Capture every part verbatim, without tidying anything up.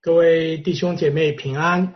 各位弟兄姐妹平安，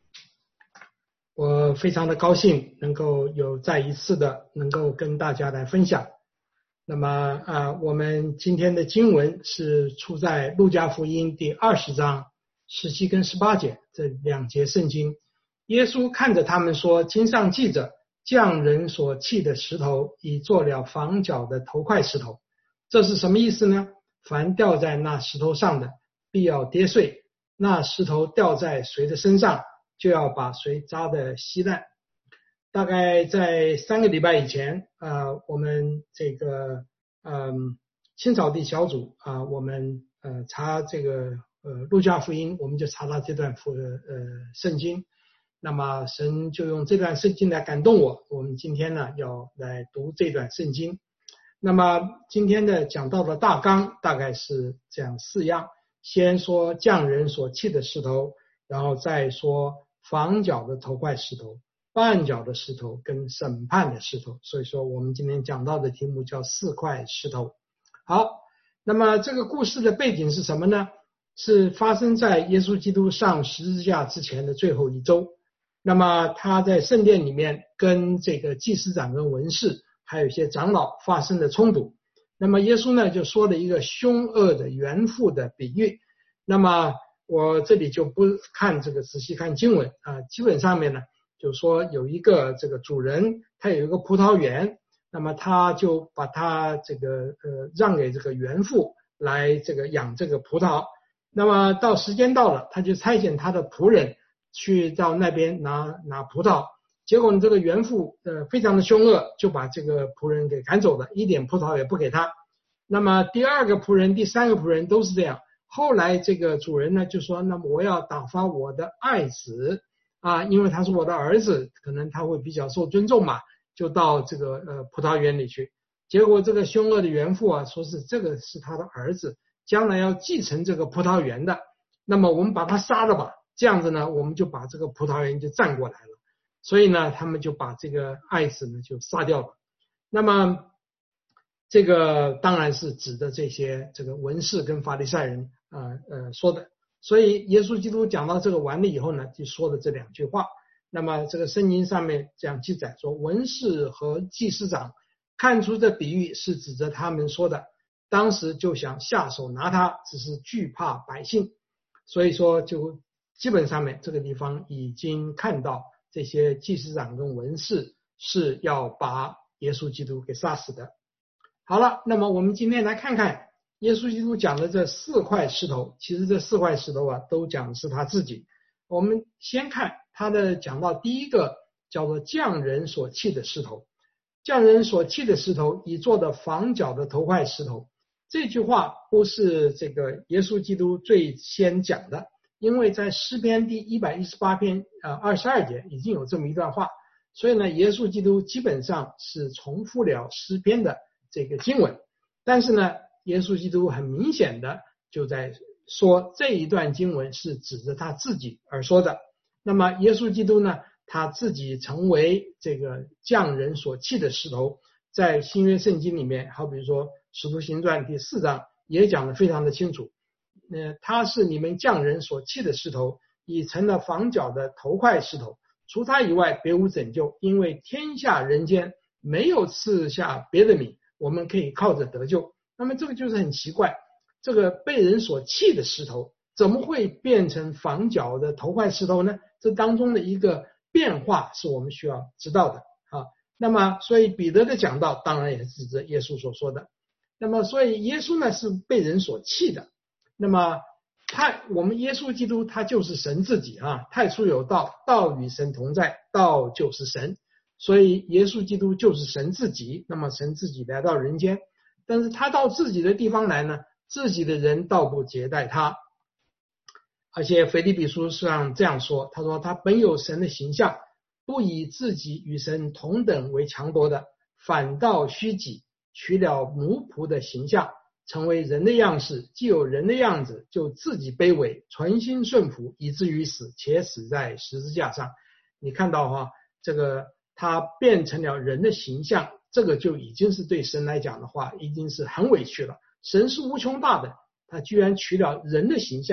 我非常的高兴能够有再一次的能够跟大家来分享。那么啊，我们今天的经文是出在路加福音第二十章十七跟十八节这两节圣经。耶稣看着他们说，经上记着，匠人所弃的石头已做了房角的头块石头。这是什么意思呢？凡掉在那石头上的必要跌碎，那石头掉在谁的身上，就要把谁扎得稀烂。大概在三个礼拜以前，呃，我们这个嗯青草地小组啊、呃，我们呃查这个呃路加福音，我们就查到这段福呃圣经。那么神就用这段圣经来感动我，我们今天呢要来读这段圣经。那么今天的讲到的大纲大概是这样四样。先说匠人所弃的石头，然后再说房角的头块石头、绊脚的石头跟审判的石头。所以说我们今天讲到的题目叫四块石头。好，那么这个故事的背景是什么呢？是发生在耶稣基督上十字架之前的最后一周。那么他在圣殿里面跟这个祭司长跟文士还有一些长老发生了冲突。那么耶稣呢就说了一个凶恶的园妇的比喻。那么我这里就不看这个仔细看经文啊，基本上面呢就说有一个这个主人，他有一个葡萄园，那么他就把他这个呃让给这个园妇来这个养这个葡萄。那么到时间到了，他就差遣他的仆人去到那边拿拿葡萄。结果呢，这个园妇呃非常的凶恶，就把这个仆人给赶走了，一点葡萄也不给他。那么第二个仆人、第三个仆人都是这样。后来这个主人呢就说，那么我要打发我的爱子啊，因为他是我的儿子，可能他会比较受尊重嘛，就到这个呃葡萄园里去。结果这个凶恶的园妇啊，说是这个是他的儿子，将来要继承这个葡萄园的，那么我们把他杀了吧，这样子呢，我们就把这个葡萄园就占过来了。所以呢，他们就把这个爱子呢就杀掉了。那么这个当然是指的这些这个文士跟法利赛人呃呃说的。所以耶稣基督讲到这个完了以后呢，就说了这两句话。那么这个圣经上面这样记载说，文士和祭司长看出这比喻是指着他们说的，当时就想下手拿他，只是惧怕百姓。所以说就基本上面这个地方已经看到这些祭司长跟文士是要把耶稣基督给杀死的。好了，那么我们今天来看看耶稣基督讲的这四块石头。其实这四块石头啊，都讲的是他自己。我们先看他的讲到第一个叫做匠人所弃的石头。匠人所弃的石头已做的房角的头块石头。这句话不是这个耶稣基督最先讲的，因为在诗篇第一百一十八篇呃二十二节已经有这么一段话，所以呢，耶稣基督基本上是重复了诗篇的这个经文。但是呢，耶稣基督很明显的就在说这一段经文是指着他自己而说的。那么耶稣基督呢，他自己成为这个匠人所弃的石头，在新约圣经里面，好比如说使徒行传第四章也讲得非常的清楚。呃，他是你们匠人所弃的石头，已成了房角的头块石头，除他以外别无拯救，因为天下人间没有赐下别的名，我们可以靠着得救。那么这个就是很奇怪，这个被人所弃的石头怎么会变成房角的头块石头呢？这当中的一个变化是我们需要知道的啊。那么所以彼得的讲道当然也是指着耶稣所说的。那么所以耶稣呢是被人所弃的。那么他我们耶稣基督他就是神自己啊，太初有道，道与神同在，道就是神。所以耶稣基督就是神自己。那么神自己来到人间，但是他到自己的地方来呢，自己的人倒不接待他。而且腓立比书上这样说，他说他本有神的形象，不以自己与神同等为强夺的，反倒虚己，取了奴仆的形象，成为人的样式，既有人的样子，就自己卑微，存心顺服，以至于死，且死在十字架上。你看到哈，这个他变成了人的形象，这个就已经是对神来讲的话，已经是很委屈了。神是无穷大的，他居然取了人的形象，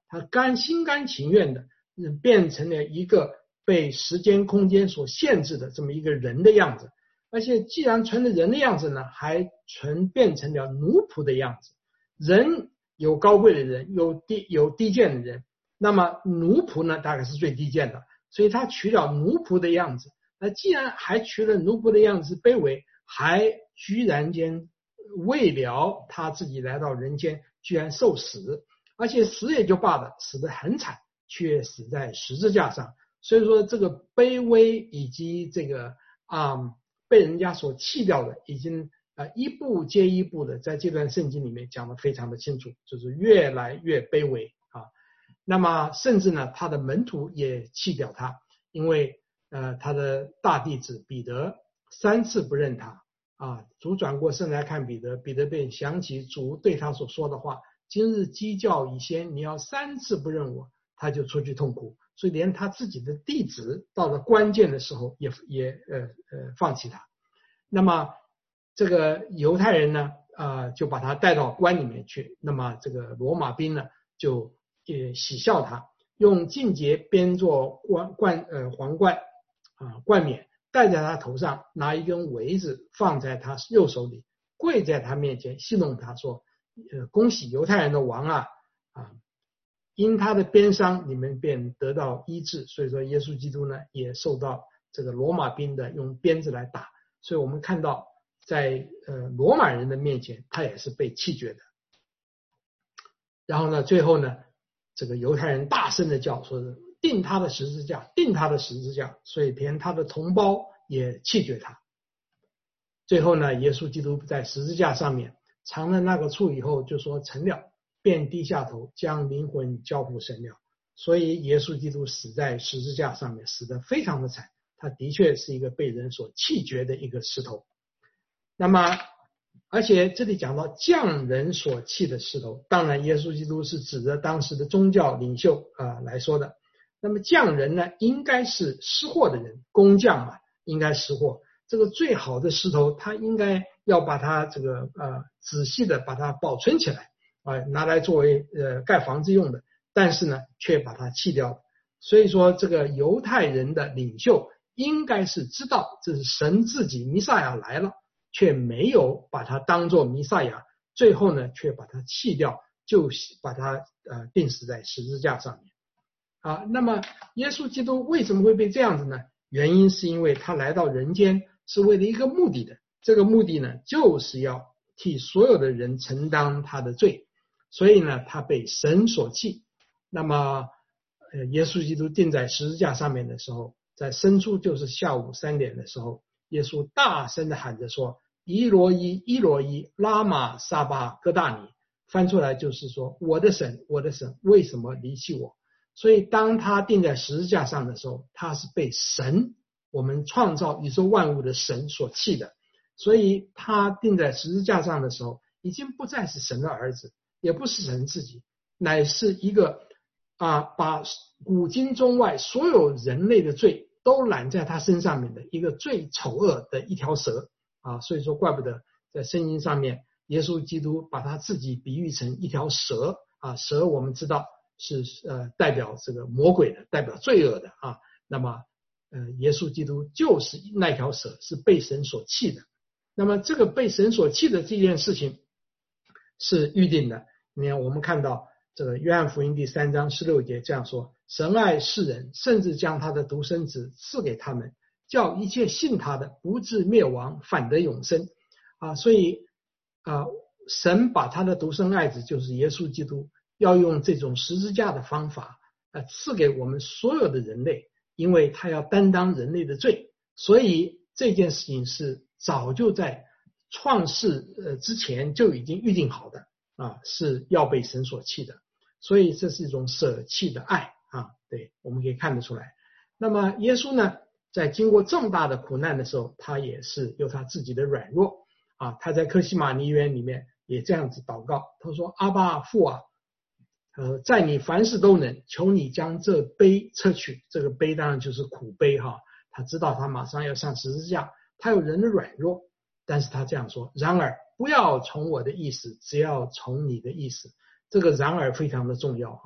他甘心甘情愿的变成了一个被时间空间所限制的这么一个人的样子，而且既然成了人的样子呢，还成变成了奴仆的样子。人有高贵的人，有低有低贱的人，那么奴仆呢大概是最低贱的，所以他取了奴仆的样子。那既然还取了奴仆的样子，卑微，还居然间为了他自己来到人间，居然受死，而且死也就罢了，死得很惨，却死在十字架上。所以说这个卑微以及这个啊、嗯、被人家所弃掉的，已经呃一步接一步的在这段圣经里面讲得非常的清楚，就是越来越卑微啊。那么甚至呢，他的门徒也弃掉他，因为呃他的大弟子彼得三次不认他啊。主转过身来看彼得，彼得便想起主对他所说的话：今日鸡叫以先，你要三次不认我，他就出去痛苦。所以连他自己的弟子到了关键的时候也也呃呃放弃他。那么这个犹太人呢啊、呃、就把他带到关里面去，那么这个罗马兵呢就也喜笑他，用荆棘编作冠冠呃皇冠啊冠冕戴在他头上，拿一根苇子放在他右手里，跪在他面前戏弄他说：呃恭喜犹太人的王啊啊！因他的鞭伤，你们便得到医治。所以说，耶稣基督呢，也受到这个罗马兵的用鞭子来打。所以我们看到，在呃罗马人的面前，他也是被弃绝的。然后呢，最后呢，这个犹太人大声的叫，说是钉他的十字架，钉他的十字架。所以连他的同胞也弃绝他。最后呢，耶稣基督在十字架上面尝了那个醋以后，就说成了。便低下头，将灵魂交付神了。所以耶稣基督死在十字架上面，死得非常的惨。他的确是一个被人所弃绝的一个石头。那么，而且这里讲到匠人所弃的石头，当然耶稣基督是指着当时的宗教领袖啊、呃、来说的。那么匠人呢，应该是识货的人，工匠嘛，应该识货。这个最好的石头，他应该要把它这个呃仔细的把它保存起来。啊，拿来作为呃盖房子用的，但是呢，却把它弃掉了。所以说，这个犹太人的领袖应该是知道这是神自己弥赛亚来了，却没有把它当作弥赛亚，最后呢，却把它弃掉，就把它呃钉死在十字架上面。啊，那么耶稣基督为什么会被这样子呢？原因是因为他来到人间是为了一个目的的，这个目的呢，就是要替所有的人承担他的罪。所以呢，他被神所弃。那么，呃，耶稣基督钉在十字架上面的时候，在申初就是下午三点的时候，耶稣大声的喊着说：“伊罗伊，伊罗伊，拉玛撒巴哥大尼。”翻出来就是说：“我的神，我的神，为什么离弃我？”所以，当他钉在十字架上的时候，他是被神，我们创造宇宙万物的神所弃的。所以，他钉在十字架上的时候，已经不再是神的儿子。也不是神自己，乃是一个啊，把古今中外所有人类的罪都揽在他身上面的一个最丑恶的一条蛇啊。所以说，怪不得在圣经上面，耶稣基督把他自己比喻成一条蛇啊。蛇我们知道是呃代表这个魔鬼的，代表罪恶的啊。那么呃，耶稣基督就是那条蛇，是被神所弃的。那么这个被神所弃的这件事情是预定的。你看，我们看到这个约翰福音第三章十六节这样说：神爱世人，甚至将他的独生子赐给他们，叫一切信他的不至灭亡，反得永生。啊，所以啊，神把他的独生爱子，就是耶稣基督，要用这种十字架的方法啊赐给我们所有的人类，因为他要担当人类的罪。所以这件事情是早就在创世呃之前就已经预定好的。啊，是要被神所弃的，所以这是一种舍弃的爱啊，对，我们可以看得出来。那么耶稣呢，在经过这么大的苦难的时候，他也是有他自己的软弱啊。他在客西马尼园里面也这样子祷告，他说：“阿爸父啊，呃，在你凡事都能，求你将这杯撤去。”这个杯当然就是苦杯哈。他知道他马上要上十字架，他有人的软弱，但是他这样说：“然而。”不要从我的意思，只要从你的意思。这个然而非常的重要哈。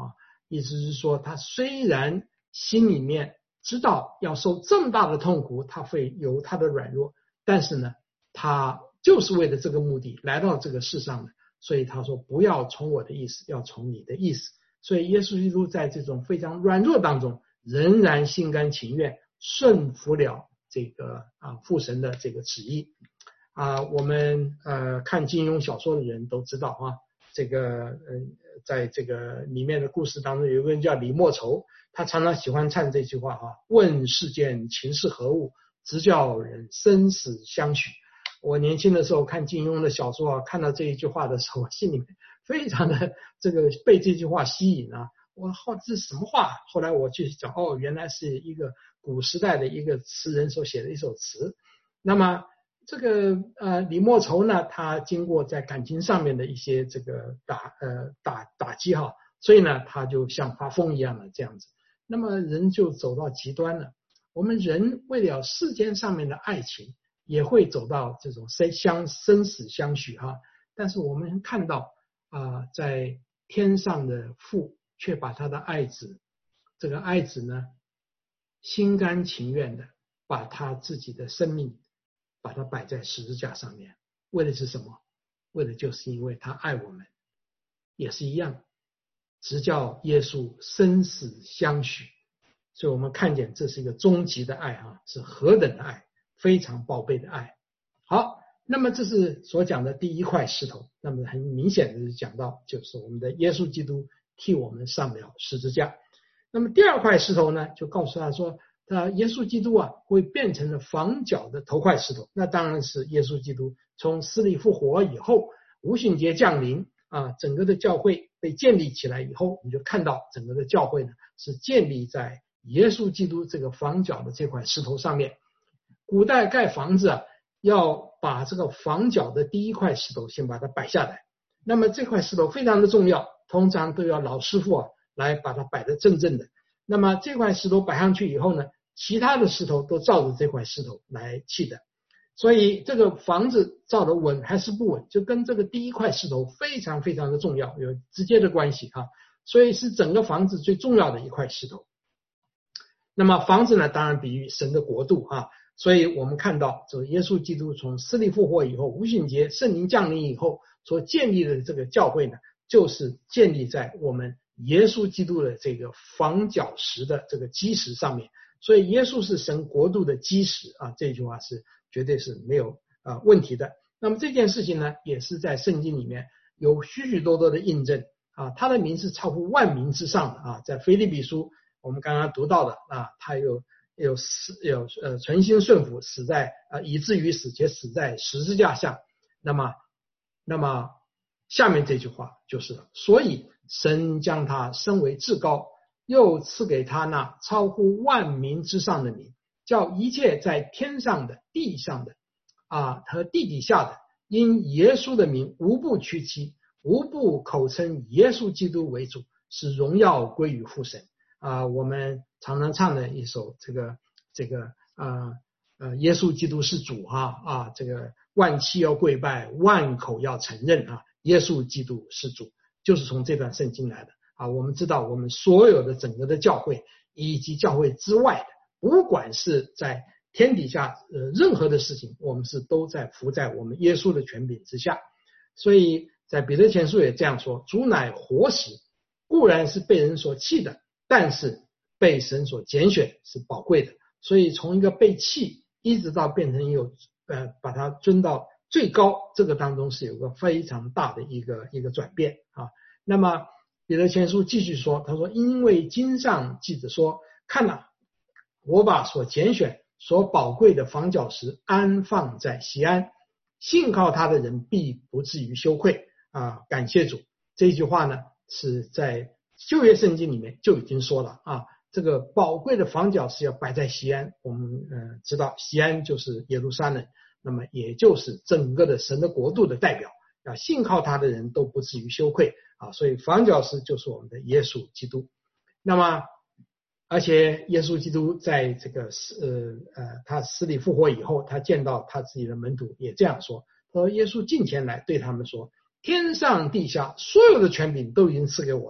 意思是说他虽然心里面知道要受这么大的痛苦，他会有他的软弱，但是呢他就是为了这个目的来到这个世上的，所以他说不要从我的意思，要从你的意思。所以耶稣基督在这种非常软弱当中，仍然心甘情愿顺服了这个啊父神的这个旨意啊。我们呃看金庸小说的人都知道啊，这个呃在这个里面的故事当中，有个人叫李莫愁，他常常喜欢唱这句话啊：问世间情是何物，直叫人生死相许。我年轻的时候看金庸的小说啊，看到这一句话的时候，心里面非常的这个被这句话吸引啊。我好这是什么话？后来我去找，哦，原来是一个古时代的一个词人所写的一首词。那么这个呃李莫愁呢，他经过在感情上面的一些这个打呃打打击哈，所以呢他就像发疯一样的这样子。那么人就走到极端了。我们人为了世间上面的爱情，也会走到这种生相生死相许哈。但是我们看到啊、呃，在天上的父却把他的爱子，这个爱子呢，心甘情愿的把他自己的生命把它摆在十字架上面，为的是什么？为的就是因为他爱我们，也是一样，直叫耶稣生死相许。所以我们看见这是一个终极的爱啊，是何等的爱，非常宝贝的爱。好，那么这是所讲的第一块石头。那么很明显的是讲到，就是我们的耶稣基督替我们上了十字架。那么第二块石头呢，就告诉他说，他耶稣基督啊会变成了房角的头块石头。那当然是耶稣基督从死里复活以后，五旬节降临啊，整个的教会被建立起来以后，你就看到整个的教会呢是建立在耶稣基督这个房角的这块石头上面。古代盖房子啊，要把这个房角的第一块石头先把它摆下来。那么这块石头非常的重要，通常都要老师傅啊来把它摆得正正的。那么这块石头摆上去以后呢，其他的石头都照着这块石头来砌的。所以这个房子造得稳还是不稳，就跟这个第一块石头非常非常的重要，有直接的关系啊。所以是整个房子最重要的一块石头。那么房子呢，当然比喻神的国度啊。所以我们看到，这个耶稣基督从死里复活以后，五旬节圣灵降临以后所建立的这个教会呢，就是建立在我们耶稣基督的这个房角石的这个基石上面。所以耶稣是神国度的基石啊，这句话是绝对是没有啊问题的。那么这件事情呢，也是在圣经里面有许许多多的印证啊，他的名是超乎万名之上的啊，在腓立比书我们刚刚读到的啊，他有有死有呃存心顺服，死在呃以至于死，且死在十字架上。那么那么下面这句话就是了，所以神将他升为至高，又赐给他那超乎万民之上的名，叫一切在天上的地上的啊和地底下的，因耶稣的名无不屈膝，无不口称耶稣基督为主，使荣耀归于父神啊。我们常常唱的一首这个这个啊呃耶稣基督是主哈啊，这个万膝要跪拜，万口要承认啊，耶稣基督是主，就是从这段圣经来的啊。我们知道我们所有的整个的教会以及教会之外的，不管是在天底下呃任何的事情，我们是都在服在我们耶稣的权柄之下。所以在彼得前书也这样说，主乃活石，固然是被人所弃的，但是被神所拣选是宝贵的。所以从一个被弃一直到变成有呃把它尊到最高，这个当中是有个非常大的一个一个转变啊。那么彼得前书继续说，他说因为经上记着说，看哪，我把所拣选所宝贵的房角石安放在锡安，信靠他的人必不至于羞愧啊。感谢主，这句话呢是在旧约圣经里面就已经说了啊，这个宝贵的房角石要摆在锡安。我们呃知道锡安就是耶路撒冷，那么也就是整个的神的国度的代表啊，信靠他的人都不至于羞愧啊。所以房角石就是我们的耶稣基督。那么而且耶稣基督在这个呃呃他死里复活以后，他见到他自己的门徒也这样说，他说耶稣近前来对他们说，天上地下所有的权柄都已经赐给我了，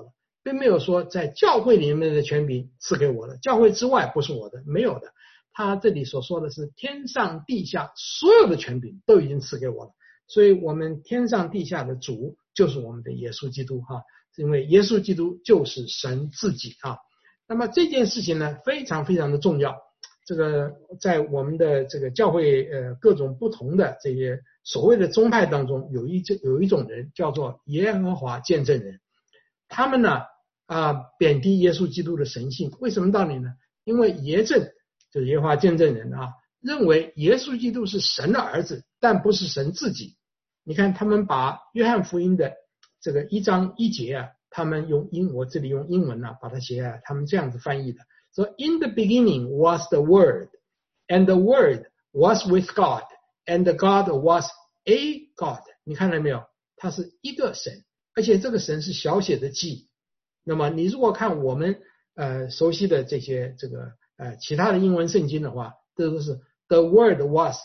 并没有说在教会里面的权柄赐给我的，教会之外不是我的，没有的。他这里所说的是天上地下所有的权柄都已经赐给我了，所以我们天上地下的主就是我们的耶稣基督哈，因为耶稣基督就是神自己啊。那么这件事情呢非常非常的重要，这个在我们的这个教会呃各种不同的这些所谓的宗派当中，有一有一种人叫做耶和华见证人，他们呢啊贬低耶稣基督的神性，为什么道理呢？因为耶证就是耶和华见证人啊，认为耶稣基督是神的儿子，但不是神自己。你看他们把约翰福音的这个一章一节啊，他们用英我这里用英文啊把它写下来，他们这样子翻译的，说 In the beginning was the word, and the word was with God, and the God was a God。 你看到没有？他是一个神，而且这个神是小写的 G。 那么你如果看我们呃熟悉的这些这个呃其他的英文圣经的话，这都是 the word was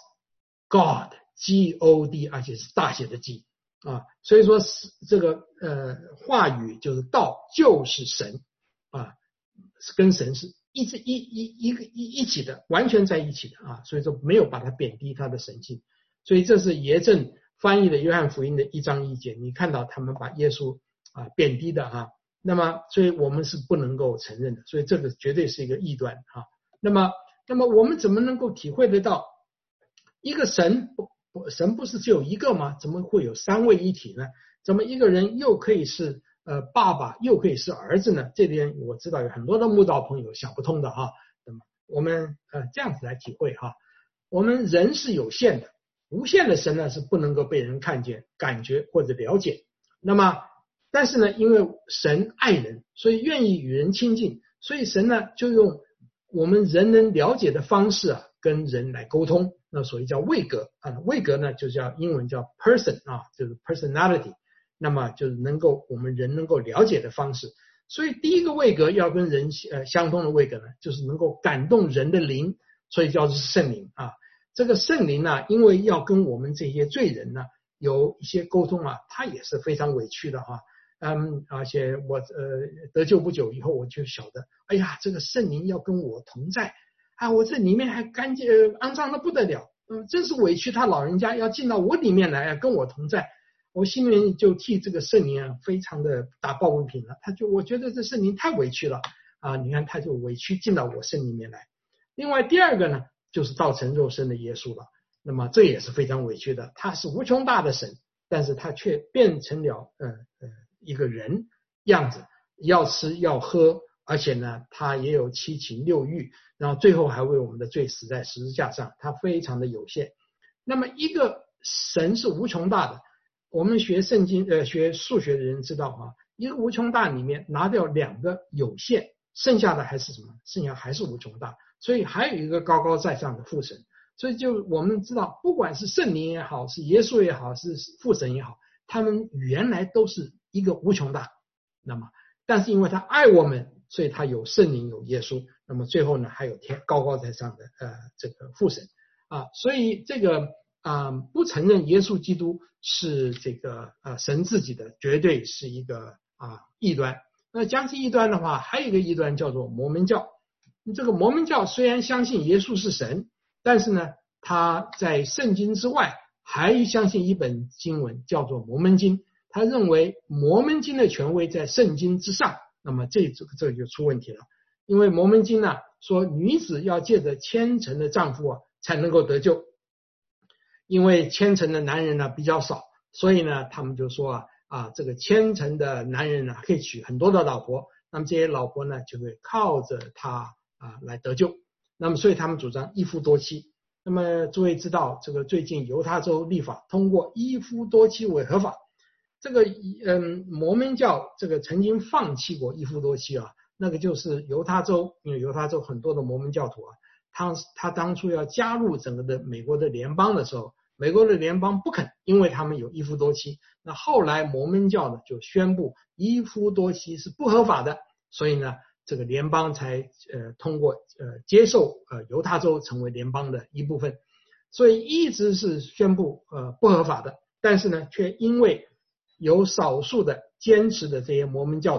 God G O D， 而且是大写的 G 啊，所以说这个呃话语就是道就是神啊，跟神是一直一一一个一一起的，完全在一起的啊，所以说没有把它贬低它的神性。所以这是耶证翻译的约翰福音的一章一节，你看到他们把耶稣啊贬低的啊，那么所以我们是不能够承认的，所以这个绝对是一个异端啊。那么那么我们怎么能够体会得到一个神不神不是只有一个吗？怎么会有三位一体呢？怎么一个人又可以是呃爸爸又可以是儿子呢？这点我知道有很多的慕道朋友想不通的哈。那么我们呃这样子来体会哈，我们人是有限的，无限的神呢是不能够被人看见、感觉或者了解。那么但是呢，因为神爱人，所以愿意与人亲近，所以神呢就用我们人能了解的方式啊跟人来沟通，那所谓叫位格啊，位格呢就叫英文叫 person 啊，就是 personality， 那么就是能够我们人能够了解的方式。所以第一个位格要跟人呃相通的位格呢，就是能够感动人的灵，所以叫做圣灵啊。这个圣灵呢，因为要跟我们这些罪人呢有一些沟通啊，他也是非常委屈的哈。嗯，而且我呃得救不久以后，我就晓得，哎呀，这个圣灵要跟我同在啊，我这里面还干净呃肮脏的不得了，嗯，真是委屈他老人家要进到我里面来跟我同在，我心里面就替这个圣灵啊非常的打抱不平了，他就我觉得这圣灵太委屈了啊，你看他就委屈进到我身里面来。另外第二个呢，就是道成肉身的耶稣了，那么这也是非常委屈的，他是无穷大的神，但是他却变成了呃呃一个人样子，要吃要喝，而且呢他也有七情六欲，然后最后还为我们的罪死在十字架上，他非常的有限。那么一个神是无穷大的，我们学圣经呃学数学的人知道啊，一个无穷大里面拿掉两个有限，剩下的还是什么？剩下还是无穷大，所以还有一个高高在上的父神。所以就我们知道，不管是圣灵也好，是耶稣也好，是父神也好，他们原来都是一个无穷大。那么但是因为他爱我们，所以他有圣灵有耶稣，那么最后呢还有天高高在上的呃这个父神啊，所以这个啊、呃、不承认耶稣基督是这个呃神自己的，绝对是一个啊异端。那讲起异端的话，还有一个异端叫做摩门教。这个摩门教虽然相信耶稣是神，但是呢他在圣经之外还相信一本经文叫做摩门经，他认为摩门经的权威在圣经之上，那么这这个这个就出问题了。因为摩门经呢说女子要借着虔诚的丈夫啊才能够得救，因为虔诚的男人呢比较少，所以呢他们就说啊啊这个虔诚的男人呢可以娶很多的老婆，那么这些老婆呢就会靠着他啊来得救，那么所以他们主张一夫多妻。那么诸位知道，这个最近犹他州立法通过一夫多妻为合法，这个嗯摩门教这个曾经放弃过一夫多妻啊，那个就是犹他州，因为犹他州很多的摩门教徒啊，他他当初要加入整个的美国的联邦的时候，美国的联邦不肯，因为他们有一夫多妻，那后来摩门教呢就宣布一夫多妻是不合法的，所以呢这个联邦才呃通过呃接受呃犹他州成为联邦的一部分，所以一直是宣布呃不合法的，但是呢却因为有少数的坚持的这些摩门教徒啊，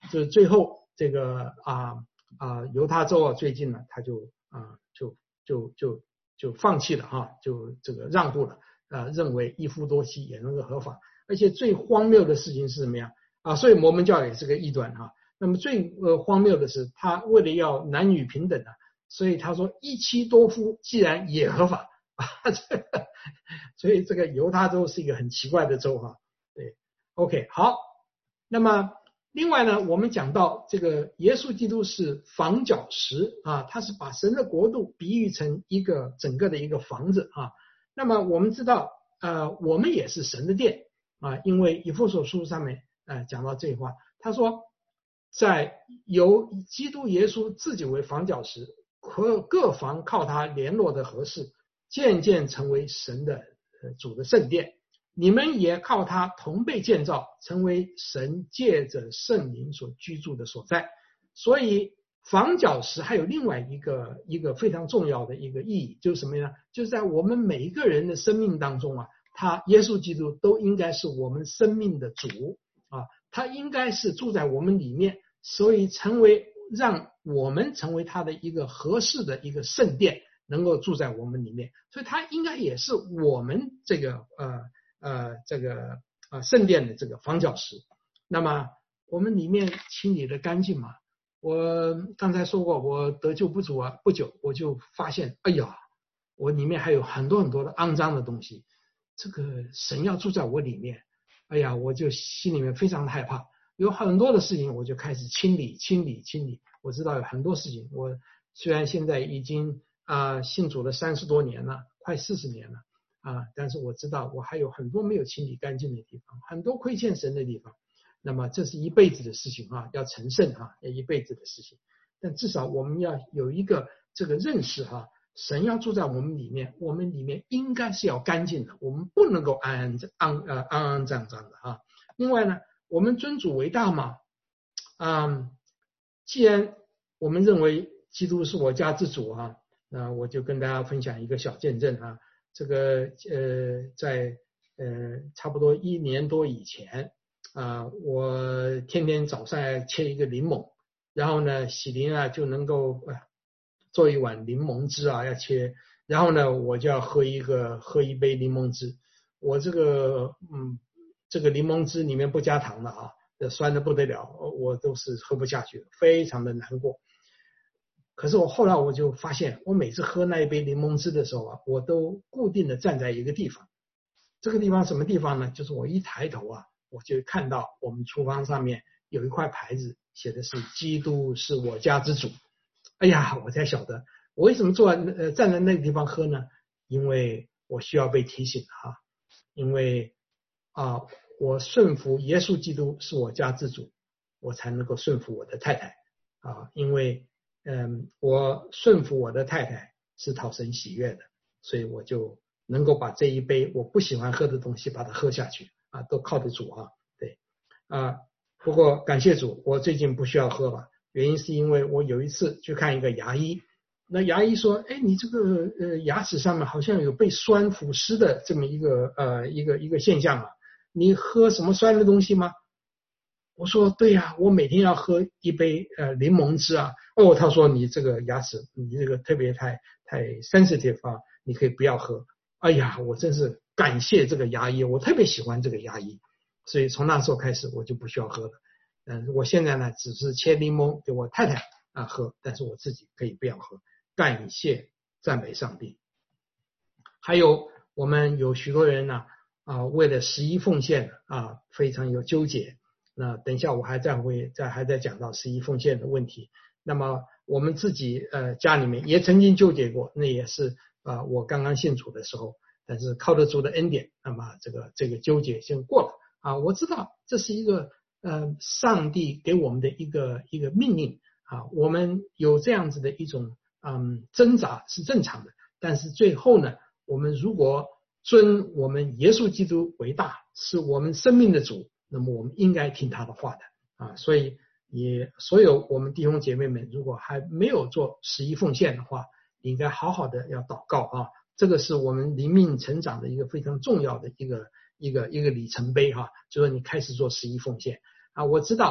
就是最后这个啊啊犹他州啊最近呢他就啊就就就就放弃了哈，就这个让步了啊，认为一夫多妻也能够合法。而且最荒谬的事情是什么样啊？所以摩门教也是个异端哈。那么最呃荒谬的是，他为了要男女平等啊，所以他说一妻多夫既然也合法啊，所以这个犹他州是一个很奇怪的州哈。对 ，OK 好。那么另外呢，我们讲到这个耶稣基督是房角石啊，他是把神的国度比喻成一个整个的一个房子啊。那么我们知道呃我们也是神的殿啊，因为以弗所书上面呃讲到这话，他说在由基督耶稣自己为房角石，和各房靠他联络的合适，渐渐成为神的呃主的圣殿。你们也靠他同被建造，成为神借着圣灵所居住的所在。所以房角石还有另外一个一个非常重要的一个意义，就是什么呢？就是在我们每一个人的生命当中啊，他耶稣基督都应该是我们生命的主啊，他应该是住在我们里面，所以成为让我们成为他的一个合适的一个圣殿，能够住在我们里面，所以他应该也是我们这个呃呃这个呃圣殿的这个房角石。那么我们里面清理的干净吗？我刚才说过，我得救不足啊，不久我就发现，哎呀，我里面还有很多很多的肮脏的东西。这个神要住在我里面，哎呀，我就心里面非常的害怕。有很多的事情，我就开始清理、清理、清理。我知道有很多事情，我虽然现在已经啊、呃、信主了三十多年了，快四十年了啊，但是我知道我还有很多没有清理干净的地方，很多亏欠神的地方。那么这是一辈子的事情啊，要成圣啊，要一辈子的事情。但至少我们要有一个这个认识哈、啊，神要住在我们里面，我们里面应该是要干净的，我们不能够安安安呃安安脏脏的啊。另外呢，我们尊主为大嘛，嗯，既然我们认为基督是我家之主啊，那我就跟大家分享一个小见证啊。这个呃，在呃差不多一年多以前。啊、呃，我天天早上切一个柠檬，然后呢，喜林啊就能够呃做一碗柠檬汁啊，要切，然后呢，我就要喝一个喝一杯柠檬汁。我这个嗯，这个柠檬汁里面不加糖的啊，酸的不得了，我都是喝不下去，非常的难过。可是我后来我就发现，我每次喝那一杯柠檬汁的时候啊，我都固定的站在一个地方。这个地方什么地方呢？就是我一抬头啊，我就看到我们厨房上面有一块牌子，写的是基督是我家之主。哎呀，我才晓得我为什么坐呃站在那个地方喝呢？因为我需要被提醒啊，因为啊我顺服耶稣基督是我家之主，我才能够顺服我的太太啊，因为嗯我顺服我的太太是讨神喜悦的，所以我就能够把这一杯我不喜欢喝的东西把它喝下去啊，都靠得住啊，对啊。不过感谢主，我最近不需要喝了，原因是因为我有一次去看一个牙医，那牙医说，哎，你这个呃牙齿上面好像有被酸腐蚀的这么一个呃一个一个现象啊，你喝什么酸的东西吗？我说对呀、啊，我每天要喝一杯呃柠檬汁啊。哦，他说你这个牙齿你这个特别太太 sensitive 啊，你可以不要喝。哎呀，我真是感谢这个牙医，我特别喜欢这个牙医，所以从那时候开始我就不需要喝了。嗯，我现在呢只是切柠檬给我太太啊喝，但是我自己可以不要喝。感谢赞美上帝。还有我们有许多人呢啊，为了十一奉献啊非常有纠结。那等一下我还在会在还在讲到十一奉献的问题。那么我们自己呃家里面也曾经纠结过，那也是啊、呃、我刚刚信主的时候，但是靠得住的恩典，那么这个这个纠结先过了啊。我知道这是一个呃上帝给我们的一个一个命令啊，我们有这样子的一种嗯挣扎是正常的，但是最后呢，我们如果尊我们耶稣基督为大，是我们生命的主，那么我们应该听他的话的啊。所以你所有我们弟兄姐妹们，如果还没有做十一奉献的话，你应该好好的要祷告啊。这个是我们灵命成长的一个非常重要的一个一个一个里程碑哈、啊，就是你开始做十一奉献啊。我知道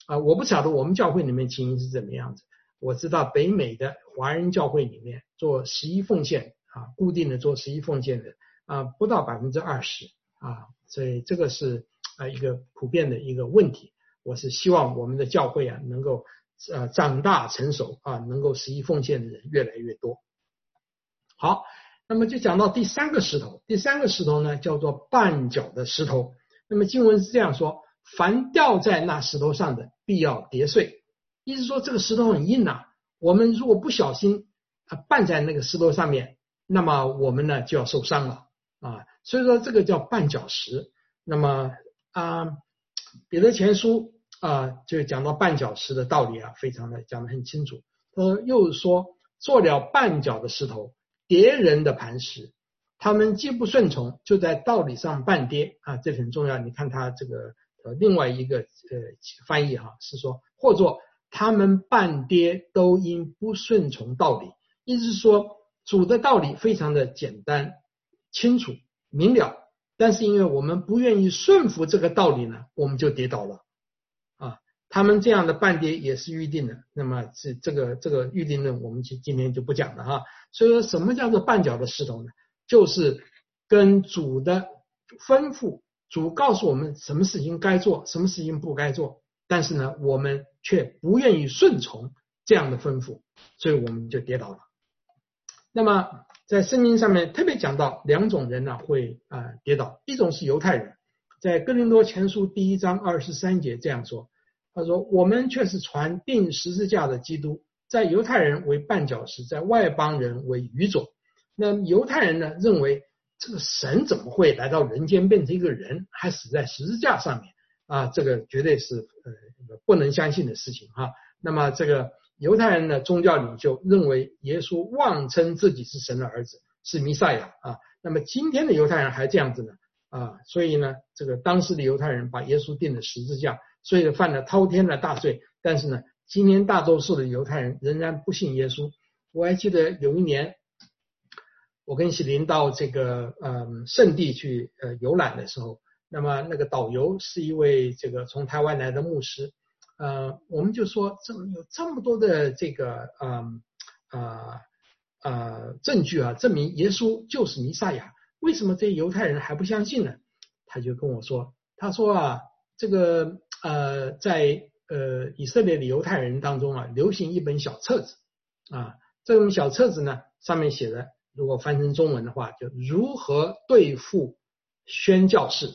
啊，我不晓得我们教会里面情形是怎么样子。我知道北美的华人教会里面做十一奉献啊，固定的做十一奉献的啊，不到百分之二十啊，所以这个是啊一个普遍的一个问题。我是希望我们的教会啊能够呃长大成熟啊，能够十一奉献的人越来越多。好，那么就讲到第三个石头，第三个石头呢叫做绊脚的石头。那么经文是这样说：凡掉在那石头上的，必要跌碎。意思说这个石头很硬啊，我们如果不小心啊绊在那个石头上面，那么我们呢就要受伤了啊。所以说这个叫绊脚石。那么啊，彼得前书啊就讲到绊脚石的道理啊，非常的讲得很清楚。呃，又说做了绊脚的石头，跌人的磐石，他们既不顺从，就在道理上绊跌啊，这很重要。你看他这个呃另外一个呃翻译哈、啊、是说，或作他们绊跌都因不顺从道理，意思是说主的道理非常的简单、清楚、明了，但是因为我们不愿意顺服这个道理呢，我们就跌倒了啊。他们这样的绊跌也是预定的，那么这这个这个预定论我们今天就不讲了哈。所以说什么叫做绊脚的石头呢？就是跟主的吩咐，主告诉我们什么事情该做，什么事情不该做，但是呢我们却不愿意顺从这样的吩咐，所以我们就跌倒了。那么在圣经上面特别讲到两种人呢会啊、呃、跌倒，一种是犹太人，在哥林多前书第一章二十三节这样说，他说我们却是传钉十字架的基督，在犹太人为绊脚石，在外邦人为愚拙。那犹太人呢认为这个神怎么会来到人间变成一个人，还死在十字架上面啊？这个绝对是呃不能相信的事情哈。那么这个犹太人的宗教领袖认为耶稣妄称自己是神的儿子，是弥赛亚啊。那么今天的犹太人还这样子呢啊，所以呢这个当时的犹太人把耶稣钉了十字架，所以犯了滔天的大罪。但是呢今天大多数的犹太人仍然不信耶稣。我还记得有一年我跟喜林到这个呃圣地去呃游览的时候，那么那个导游是一位这个从台湾来的牧师，呃我们就说这么有这么多的这个嗯啊呃呃证据啊证明耶稣就是弥赛亚，为什么这些犹太人还不相信呢？他就跟我说，他说啊这个呃在呃以色列的犹太人当中啊流行一本小册子啊，这本小册子呢上面写的，如果翻成中文的话，就如何对付宣教士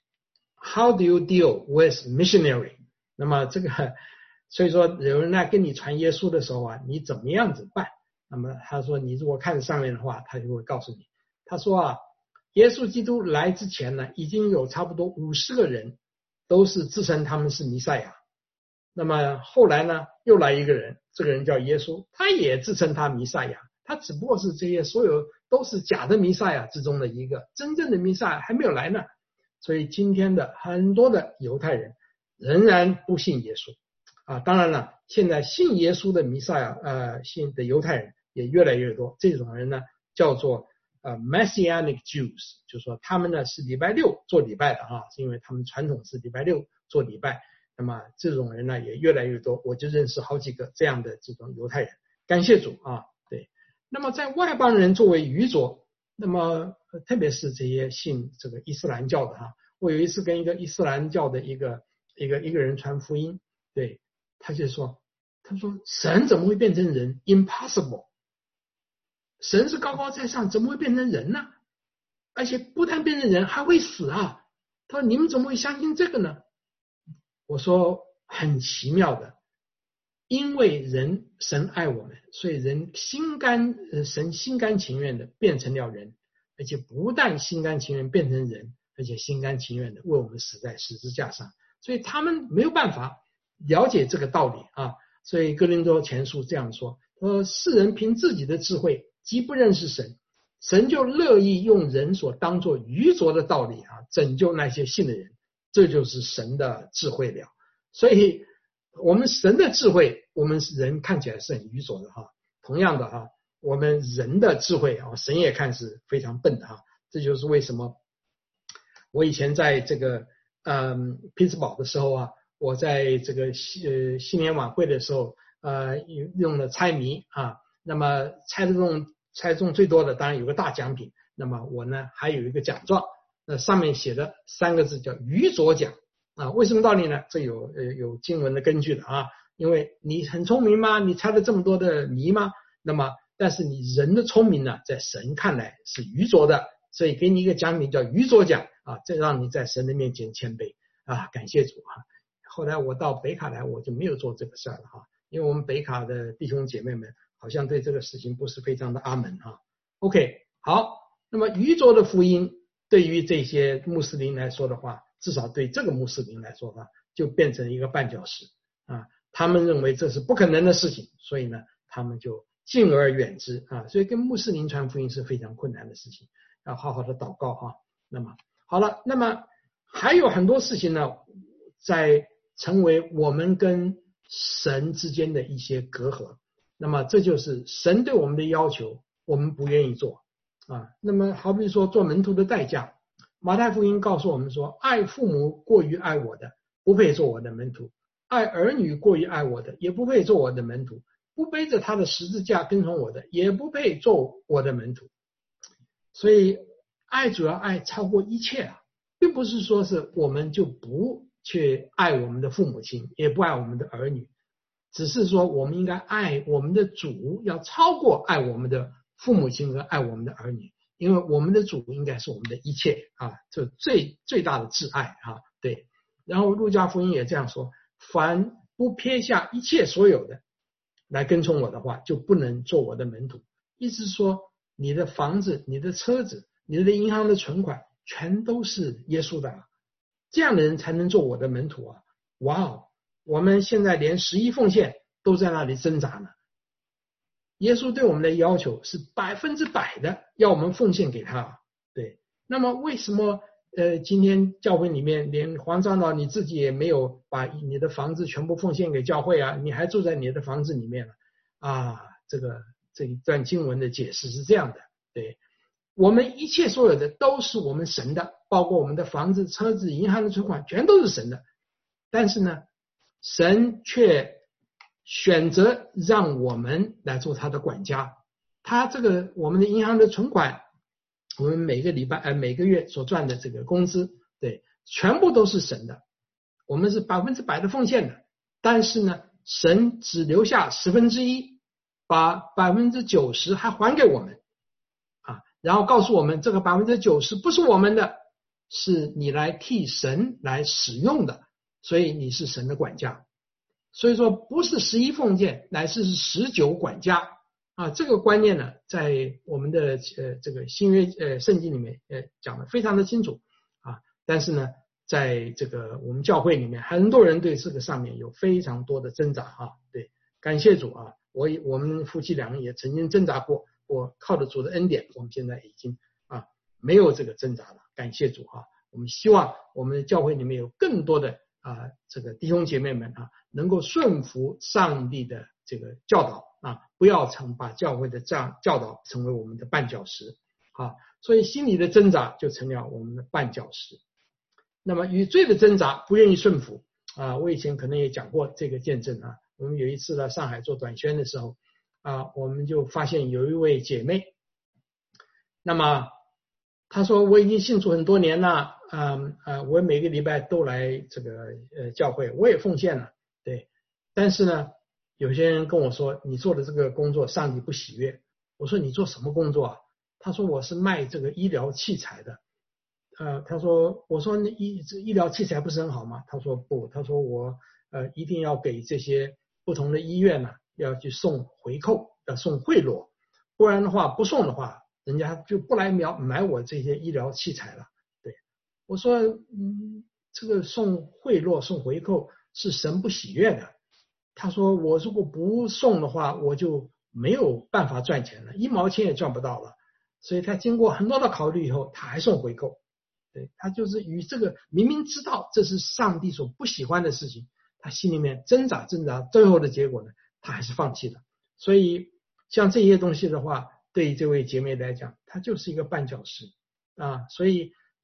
，How do you deal with missionary？ 那么这个，所以说有人来跟你传耶稣的时候啊，你怎么样子办？那么他说，你如果看上面的话，他就会告诉你，他说啊，耶稣基督来之前呢，已经有差不多五十个人都是自称他们是弥赛亚。那么后来呢，又来一个人，这个人叫耶稣，他也自称他弥赛亚。他只不过是这些所有都是假的弥赛亚之中的一个，真正的弥赛亚还没有来呢。所以今天的很多的犹太人仍然不信耶稣啊。当然了，现在信耶稣的弥赛亚呃信的犹太人也越来越多。这种人呢叫做呃 Messianic Jews， 就是说他们呢是礼拜六做礼拜的啊，是因为他们传统是礼拜六做礼拜。那么这种人呢也越来越多，我就认识好几个这样的这种犹太人，感谢主啊。对，那么在外邦人作为愚拙，那么特别是这些信这个伊斯兰教的哈，我有一次跟一个伊斯兰教的一个一个一个人传福音，对，他就说，他说神怎么会变成人 ？Impossible， 神是高高在上，怎么会变成人呢？而且不但变成人，还会死啊！他说你们怎么会相信这个呢？我说很奇妙的，因为人神爱我们，所以人心甘呃神心甘情愿的变成了人，而且不但心甘情愿变成人，而且心甘情愿的为我们死在十字架上。所以他们没有办法了解这个道理啊。所以哥林多前书这样说，说世人凭自己的智慧既不认识神，神就乐意用人所当作愚拙的道理啊拯救那些信的人。这就是神的智慧了。所以我们神的智慧，我们人看起来是很愚拙的哈。同样的哈，我们人的智慧啊，神也看是非常笨的哈。这就是为什么我以前在这个嗯匹兹堡的时候啊， 我在这个呃新年晚会的时候，呃用了猜谜啊，那么猜得中猜中最多的当然有个大奖品，那么我呢还有一个奖状，那上面写的三个字叫愚拙奖啊，为什么道理呢？这有呃有经文的根据的啊，因为你很聪明吗？你猜了这么多的谜吗？那么但是你人的聪明呢，在神看来是愚拙的，所以给你一个奖品叫愚拙奖啊，这让你在神的面前谦卑啊，感谢主啊。后来我到北卡来，我就没有做这个事儿了哈，因为我们北卡的弟兄姐妹们好像对这个事情不是非常的阿门哈。OK， 好，那么愚拙的福音对于这些穆斯林来说的话，至少对这个穆斯林来说的话，就变成一个绊脚石啊，他们认为这是不可能的事情，所以呢，他们就敬而远之啊，所以跟穆斯林传福音是非常困难的事情，要好好的祷告啊。那么好了，那么还有很多事情呢，在成为我们跟神之间的一些隔阂，那么这就是神对我们的要求，我们不愿意做啊。那么好比说做门徒的代价，马太福音告诉我们说，爱父母过于爱我的，不配做我的门徒；爱儿女过于爱我的，也不配做我的门徒；不背着他的十字架跟从我的，也不配做我的门徒。所以爱主要爱超过一切啊，并不是说是我们就不去爱我们的父母亲，也不爱我们的儿女，只是说我们应该爱我们的主，要超过爱我们的父母亲和爱我们的儿女，因为我们的主应该是我们的一切啊，这最最大的挚爱啊，对。然后路加福音也这样说，凡不撇下一切所有的来跟从我的话，就不能做我的门徒。意思是说，你的房子、你的车子、你的银行的存款，全都是耶稣的，这样的人才能做我的门徒啊！哇哦，我们现在连十一奉献都在那里挣扎呢。耶稣对我们的要求是百分之百的要我们奉献给他，对。那么为什么呃今天教会里面连黄长老你自己也没有把你的房子全部奉献给教会啊？你还住在你的房子里面了啊？这个这一段经文的解释是这样的，对。我们一切所有的都是我们神的，包括我们的房子、车子、银行的存款，全都是神的。但是呢，神却选择让我们来做他的管家。他这个我们的银行的存款，我们每个礼拜呃每个月所赚的这个工资，对，全部都是神的。我们是百分之百的奉献的，但是呢，神只留下十分之一，把百分之九十还还给我们。然后告诉我们，这个百分之九十不是我们的，是你来替神来使用的，所以你是神的管家。所以说不是十一奉献，乃是十九管家啊。这个观念呢，在我们的呃这个新约呃圣经里面呃讲得非常的清楚啊。但是呢，在这个我们教会里面，很多人对这个上面有非常多的挣扎啊。对，感谢主啊，我我们夫妻两人也曾经挣扎过。我靠着主的恩典，我们现在已经啊没有这个挣扎了，感谢主啊！我们希望我们的教会里面有更多的啊这个弟兄姐妹们啊，能够顺服上帝的这个教导啊，不要成把教会的这样教导成为我们的绊脚石啊。所以心里的挣扎就成了我们的绊脚石。那么与罪的挣扎，不愿意顺服啊，我以前可能也讲过这个见证啊。我们有一次在上海做短宣的时候。啊，我们就发现有一位姐妹，那么她说我已经信主很多年了，嗯呃，我每个礼拜都来这个呃教会，我也奉献了，对，但是呢，有些人跟我说你做的这个工作上帝不喜悦，我说你做什么工作啊？她说我是卖这个医疗器材的，呃，她说我说医医疗器材不是很好吗？她说不，她说我呃一定要给这些不同的医院呢、啊。要去送回扣，要送贿赂，不然的话不送的话，人家就不来买买我这些医疗器材了。对，我说，嗯，这个送贿赂、送回扣是神不喜悦的。他说，我如果不送的话，我就没有办法赚钱了，一毛钱也赚不到了。所以他经过很多的考虑以后，他还送回扣。对，他就是与这个明明知道这是上帝所不喜欢的事情，他心里面挣扎挣扎，最后的结果呢？他还是放弃了，所以像这些东西的话，对于这位姐妹来讲，她就是一个绊脚石啊。所以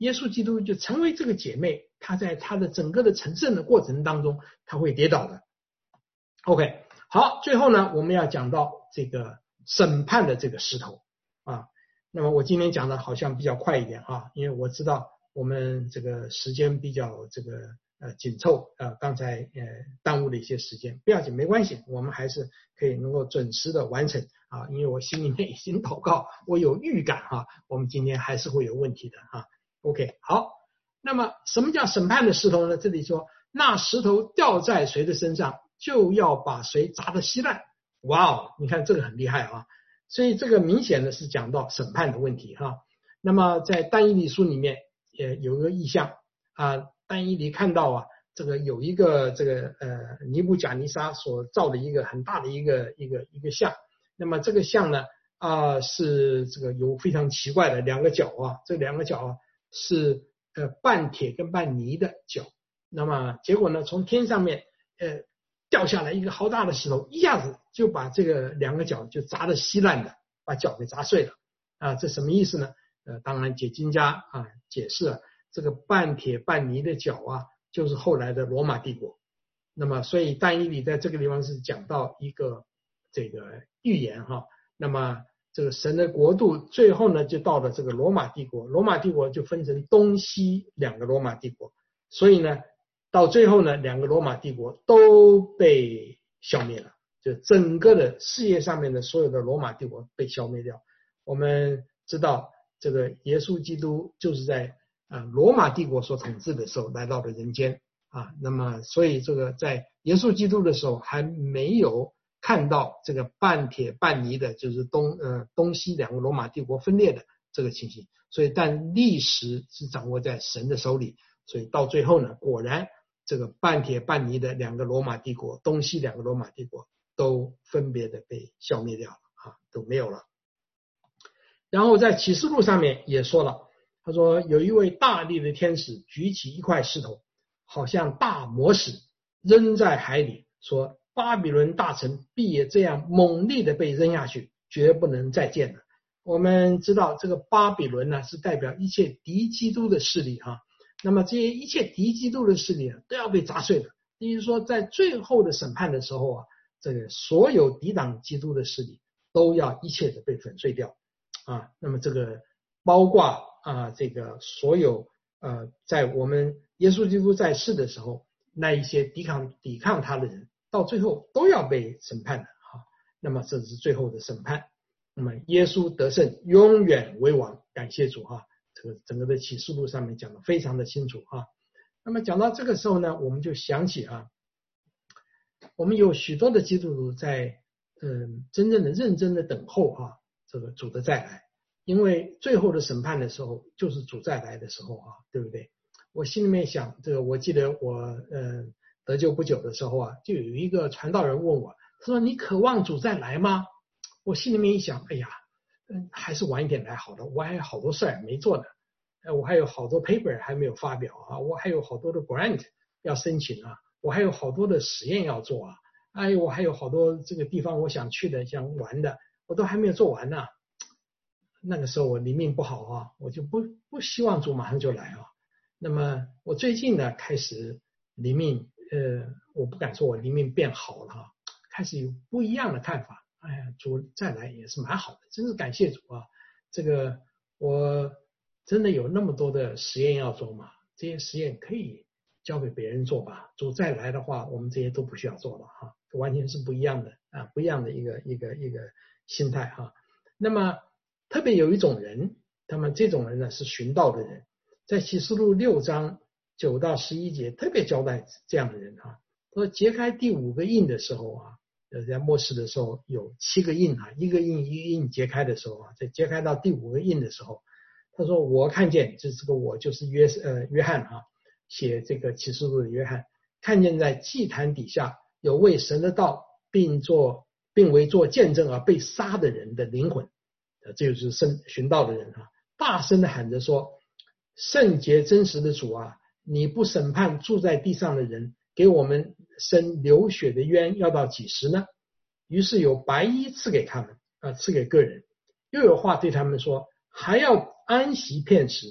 耶稣基督就成为这个姐妹，她在她的整个的成圣的过程当中，她会跌倒的。OK， 好，最后呢，我们要讲到这个审判的这个石头啊。那么我今天讲的好像比较快一点啊，因为我知道我们这个时间比较这个呃紧凑，呃，刚才呃耽误了一些时间，不要紧，没关系，我们还是可以能够准时的完成啊，因为我心里面已经祷告，我有预感哈、啊，我们今天还是会有问题的哈、啊。OK， 好，那么什么叫审判的石头呢？这里说，那石头掉在谁的身上，就要把谁砸得稀烂。哇哦，你看这个很厉害啊！所以这个明显的是讲到审判的问题哈、啊。那么在但以理书里面也有一个意象啊，但以理看到啊，这个有一个这个呃尼布甲尼撒所造的一个很大的一个一个一个像，那么这个像呢啊是这个有非常奇怪的两个角啊，这两个角啊是呃半铁跟半泥的角，那么结果呢从天上面呃掉下来一个好大的石头，一下子就把这个两个角就砸得稀烂的，把脚给砸碎了啊，这什么意思呢？呃，当然解经家啊解释了，这个半铁半泥的角啊，就是后来的罗马帝国。那么，所以但以理在这个地方是讲到一个这个预言哈。那么这个神的国度最后呢，就到了这个罗马帝国，罗马帝国就分成东西两个罗马帝国，所以呢，到最后呢，两个罗马帝国都被消灭了，就整个的世界上面的所有的罗马帝国被消灭掉。我们知道。这个耶稣基督就是在啊罗马帝国所统治的时候来到了人间啊，那么所以这个在耶稣基督的时候还没有看到这个半铁半泥的，就是东呃东西两个罗马帝国分裂的这个情形，所以但历史是掌握在神的手里，所以到最后呢，果然这个半铁半泥的两个罗马帝国，东西两个罗马帝国都分别的被消灭掉了啊，都没有了。然后在启示录上面也说了，他说有一位大力的天使举起一块石头，好像大磨石，扔在海里，说巴比伦大城必也这样猛烈的被扔下去，绝不能再见了。我们知道这个巴比伦呢是代表一切敌基督的势力哈，那么这些一切敌基督的势力都要被砸碎了。也就是说在最后的审判的时候啊，这个所有抵挡基督的势力都要一切的被粉碎掉。啊，那么这个包括啊，这个所有呃，在我们耶稣基督在世的时候，那一些抵抗抵抗他的人，到最后都要被审判的啊。那么这是最后的审判。那么耶稣得胜，永远为王，感谢主哈、啊。这个整个的启示录上面讲的非常的清楚啊。那么讲到这个时候呢，我们就想起啊，我们有许多的基督徒在嗯、呃、真正的认真的等候啊。这个主的再来，因为最后的审判的时候就是主再来的时候啊，对不对？我心里面想，这个我记得我呃得救不久的时候啊，就有一个传道人问我，他说你渴望主再来吗？我心里面一想，哎呀，嗯，还是晚一点来好了，我还有好多事儿没做呢，呃，我还有好多 paper 还没有发表啊，我还有好多的 grant 要申请啊，我还有好多的实验要做啊，哎，我还有好多这个地方我想去的，想玩的。我都还没有做完呢、啊，那个时候我灵命不好啊，我就不不希望主马上就来啊。那么我最近呢开始灵命，呃，我不敢说我灵命变好了哈、啊，开始有不一样的看法。哎呀，主再来也是蛮好的，真是感谢主啊！这个我真的有那么多的实验要做嘛，这些实验可以交给别人做吧。主再来的话，我们这些都不需要做了哈、啊，完全是不一样的啊，不一样的一个一个一个。心态哈，那么特别有一种人，那么这种人呢是寻道的人，在启示录六章九到十一节特别交代这样的人哈，说揭开第五个印的时候啊，呃，在末世的时候有七个印啊，一个印一个印揭开的时候啊，在揭开到第五个印的时候，他说我看见，这这个我就是约呃约翰啊，写这个启示录的约翰，看见在祭坛底下有为神的道并做。并为做见证而被杀的人的灵魂，呃，这就是圣寻道的人啊，大声的喊着说：圣洁真实的主啊，你不审判住在地上的人，给我们伸流血的冤要到几时呢？于是有白衣赐给他们，啊、呃，赐给个人，又有话对他们说，还要安息片时，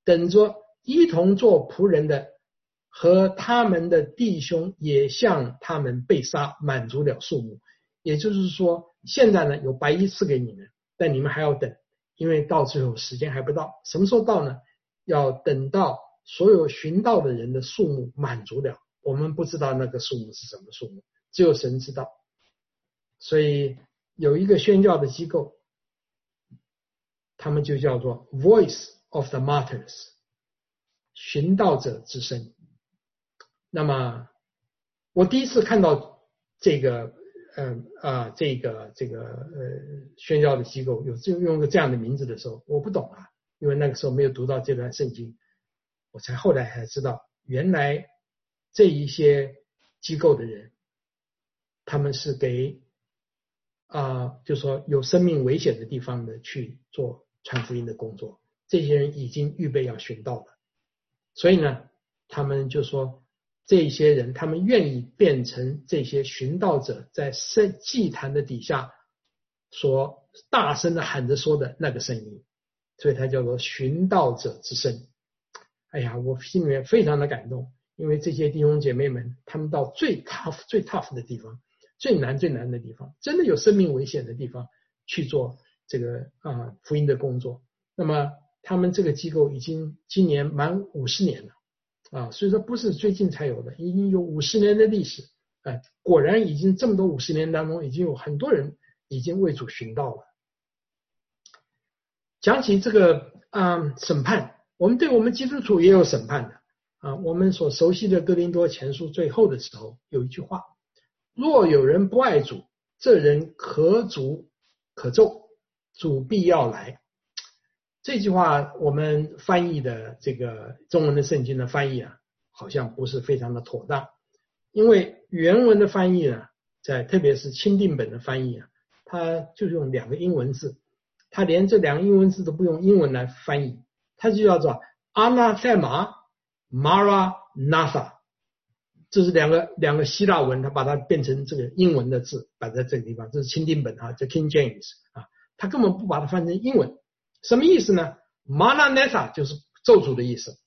等着一同做仆人的和他们的弟兄也向他们被杀，满足了数目。也就是说，现在呢有白衣赐给你们，但你们还要等，因为到最后时间还不到。什么时候到呢？要等到所有寻到的人的数目满足了。我们不知道那个数目是什么数目，只有神知道。所以有一个宣教的机构，他们就叫做 Voice of the Martyrs， 寻道者之声。那么我第一次看到这个呃啊这个这个呃宣教的机构有就用个这样的名字的时候，我不懂啊，因为那个时候没有读到这段圣经，我才后来才知道，原来这一些机构的人，他们是给啊、呃，就说有生命危险的地方的去做传福音的工作，这些人已经预备要寻道了，所以呢，他们就说这些人他们愿意变成这些寻道者在圣祭坛的底下所大声的喊着说的那个声音，所以它叫做寻道者之声。哎呀，我心里面非常的感动，因为这些弟兄姐妹们，他们到最 tough 最 tough 的地方，最难最难的地方，真的有生命危险的地方去做这个啊、呃、福音的工作。那么他们这个机构已经今年满五十年了啊，所以说不是最近才有的，已经有五十年的历史。哎，果然已经这么多五十年当中，已经有很多人已经为主寻道了。讲起这个啊、呃、审判，我们对我们基督徒也有审判的啊。我们所熟悉的哥林多前书最后的时候有一句话：若有人不爱主，这人可诅可咒，主必要来。这句话我们翻译的这个中文的圣经的翻译啊，好像不是非常的妥当，因为原文的翻译呢，在特别是钦定本的翻译啊，它就用两个英文字，它连这两个英文字都不用英文来翻译，它就叫做 Anathema Maranatha， 这是两个两个希腊文，它把它变成这个英文的字摆在这个地方，这是钦定本啊，这 King James 啊，它根本不把它翻成英文。什么意思呢？ Maranatha 就是咒诅的意思，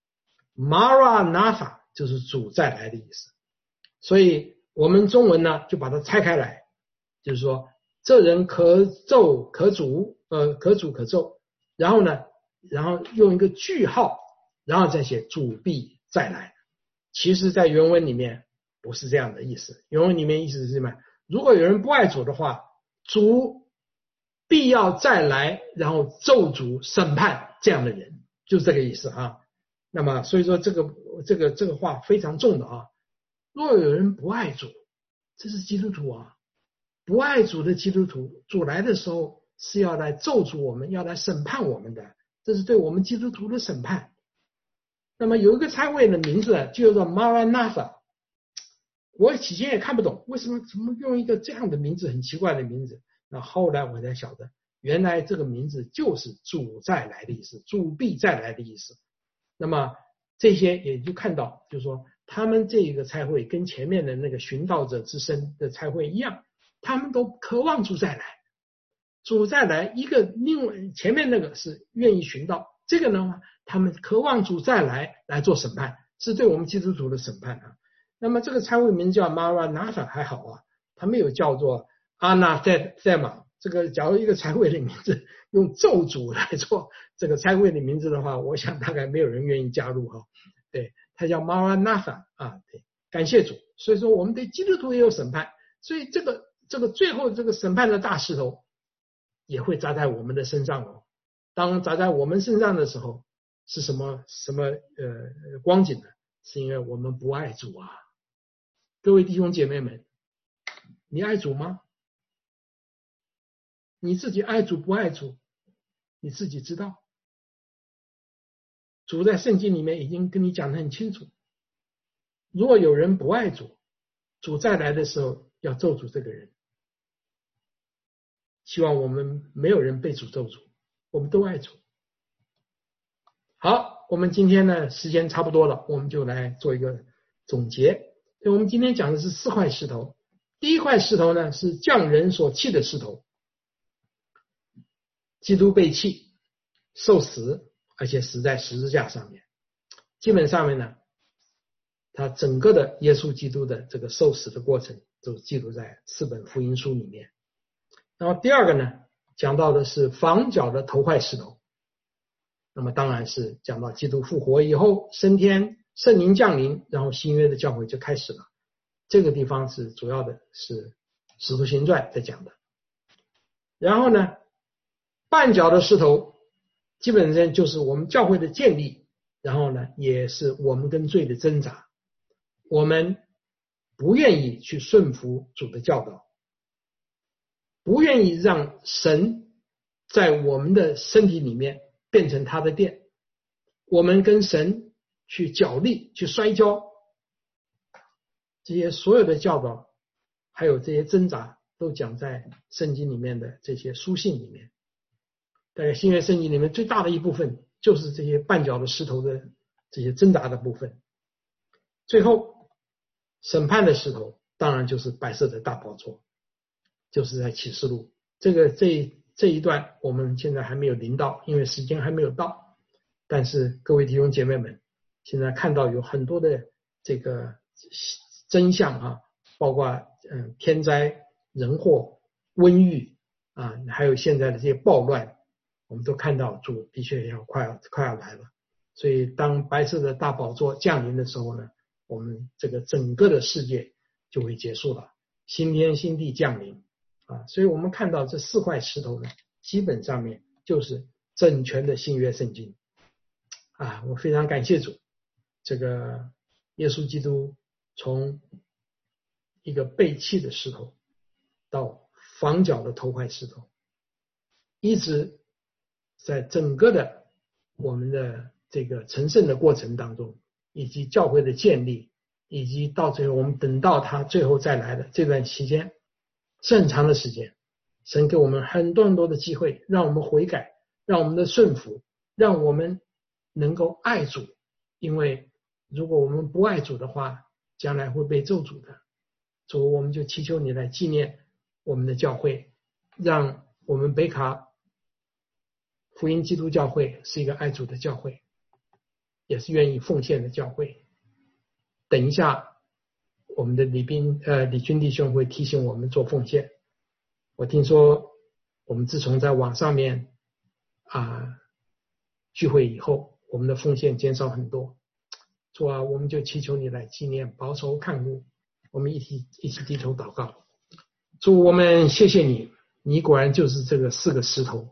Maranatha 就是主再来的意思。所以我们中文呢就把它拆开来，就是说这人可咒可诅，呃可诅可咒，然后呢然后用一个句号，然后再写主必再来。其实在原文里面不是这样的意思，原文里面意思是什么？如果有人不爱主的话，主必要再来，然后咒诅审判这样的人，就是这个意思啊。那么所以说这个这个这个话非常重的啊。若有人不爱主，这是基督徒啊，不爱主的基督徒，主来的时候是要来咒诅我们，要来审判我们的，这是对我们基督徒的审判。那么有一个差会的名字就叫做 Maranatha， 我起先也看不懂为什么怎么用一个这样的名字，很奇怪的名字。那后来我才晓得，原来这个名字就是主再来的意思，主必再来的意思。那么这些也就看到，就是说他们这个差会跟前面的那个寻道者之声的差会一样，他们都渴望主再来。主再来，一个另外前面那个是愿意寻道，这个呢他们渴望主再来来做审判，是对我们基督徒的审判啊。那么这个差会名叫 Maranatha 还好啊，他没有叫做 Anathema。 这个假如一个差会的名字用咒诅来做这个差会的名字的话，我想大概没有人愿意加入哈。对，他叫 Maranatha 啊，对，感谢主。所以说我们对基督徒也有审判，所以这个这个最后这个审判的大石头也会砸在我们的身上哦。当砸在我们身上的时候，是什么什么呃光景呢？是因为我们不爱主啊。各位弟兄姐妹们，你爱主吗？你自己爱主不爱主，你自己知道。主在圣经里面已经跟你讲得很清楚，如果有人不爱主，主再来的时候要咒诅这个人。希望我们没有人被主咒诅，我们都爱主。好，我们今天呢时间差不多了，我们就来做一个总结。所以我们今天讲的是四块石头。第一块石头呢是匠人所弃的石头，基督被弃，受死， 而且死在十字架上面。基本上面呢，他整个的耶稣基督的这个受死的过程都记录在四本福音书里面。然后第二个呢，讲到的是房角的头块石头，那么当然是讲到基督复活以后升天，圣灵降临，然后新约的教会就开始了。这个地方是主要的是使徒行传在讲的。然后呢，绊脚的石头基本上就是我们教会的建立，然后呢也是我们跟罪的挣扎，我们不愿意去顺服主的教导，不愿意让神在我们的身体里面变成他的殿，我们跟神去角力去摔跤，这些所有的教导还有这些挣扎都讲在圣经里面的这些书信里面。大概新约圣经里面最大的一部分就是这些绊脚的石头的这些挣扎的部分。最后审判的石头当然就是白色的大宝座，就是在启示录。这个这这一段我们现在还没有临到，因为时间还没有到，但是各位弟兄姐妹们现在看到有很多的这个真相啊，包括嗯天灾人祸瘟疫啊，还有现在的这些暴乱，我们都看到主的确要快要快要来了。所以当白色的大宝座降临的时候呢，我们这个整个的世界就会结束了，新天新地降临啊。所以我们看到这四块石头呢，基本上面就是整全的新约圣经啊。我非常感谢主，这个耶稣基督从一个背弃的石头到房角的头块石头，一直在整个的我们的这个成圣的过程当中，以及教会的建立，以及到最后我们等到他最后再来的这段期间，是很长的时间。神给我们很多很多的机会，让我们悔改，让我们的顺服，让我们能够爱主。因为如果我们不爱主的话，将来会被咒诅的。主，我们就祈求你来纪念我们的教会，让我们北卡福音基督教会是一个爱主的教会，也是愿意奉献的教会。等一下我们的李斌呃李军弟兄会提醒我们做奉献。我听说我们自从在网上面啊聚会以后，我们的奉献减少很多。主啊，我们就祈求你来纪念，保守看顾。我们一起一起低头祷告。主，我们谢谢你，你果然就是这个四个石头。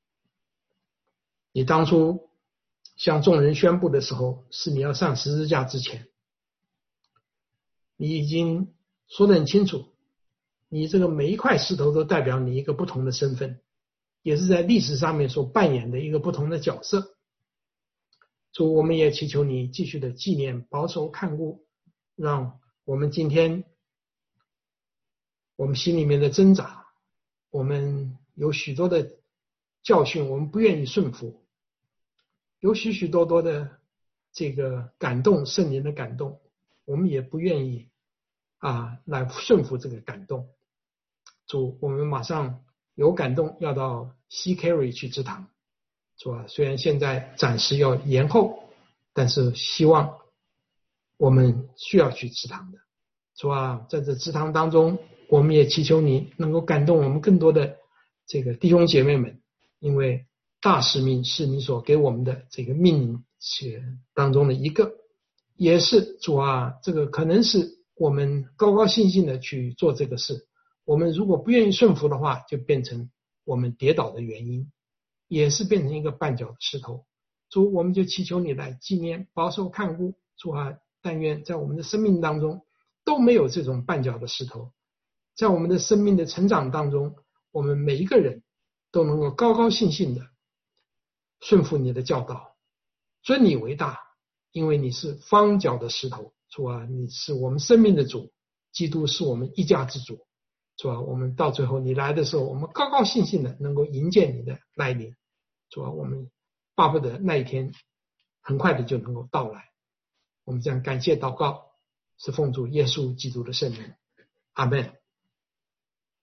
你当初向众人宣布的时候，是你要上十字架之前，你已经说得很清楚，你这个每一块石头都代表你一个不同的身份，也是在历史上面所扮演的一个不同的角色。主，我们也祈求你继续的纪念，保守看顾，让我们今天我们心里面的挣扎，我们有许多的教训，我们不愿意顺服，有许许多多的这个感动，圣灵的感动，我们也不愿意啊来顺服这个感动。主，我们马上有感动要到西 Carry 去植堂，主啊，虽然现在暂时要延后，但是希望我们需要去植堂的。主啊，在这植堂当中，我们也祈求你能够感动我们更多的这个弟兄姐妹们，因为大使命是你所给我们的这个命令当中的一个，也是主啊，这个可能是我们高高兴兴的去做这个事，我们如果不愿意顺服的话，就变成我们跌倒的原因，也是变成一个绊脚的石头。主，我们就祈求你来纪念，保守看顾。主啊，但愿在我们的生命当中都没有这种绊脚的石头，在我们的生命的成长当中，我们每一个人都能够高高兴兴的顺服你的教导，尊你为大，因为你是方脚的石头。主啊，你是我们生命的主，基督是我们一家之主。主啊，我们到最后你来的时候，我们高高兴兴的能够迎接你的来临。主啊，我们巴不得那一天很快的就能够到来。我们这样感谢祷告，是奉主耶稣基督的圣名，阿们。